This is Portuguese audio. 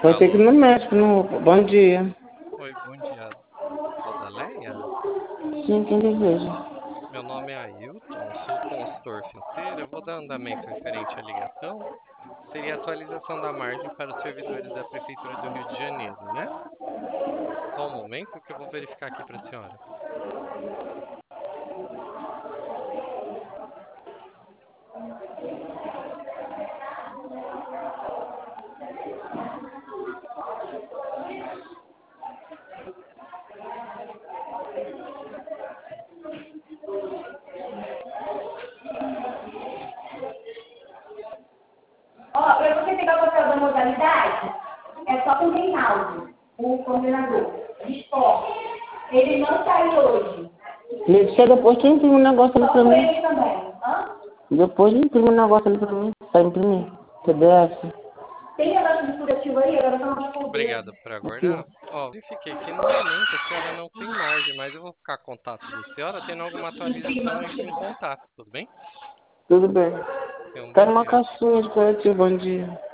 Vai ter que ir Alô? no médico. No... Bom dia. Oi, bom dia. Toda Leia? Sim, quem deseja? Meu nome é Ailton, sou consultor financeiro. Eu vou dar andamento referente à ligação. Seria a atualização da margem para os servidores da Prefeitura do Rio de Janeiro, né? Só um momento que eu vou verificar aqui para a senhora. Ó, para você pegar o papel da modalidade, é só com o Reinaldo, o coordenador de esporte. Ele não saiu hoje. Chega depois, tu imprime um negócio ali Só pra com mim. ele também. Hã? Depois imprime um negócio ali pra mim. Pra imprimir. PDF. Tem negócio de curativo aí? Agora tá uma poder. Obrigado por Aqui, aguardar. ó. Ó, verifiquei que no momento a senhora não tem margem, mas eu vou ficar contato da senhora. Tendo alguma atualização, entre em contato, tudo bem? Tudo bem. Tenha um bom Quero uma dia. caixinha de curativo. Bom dia.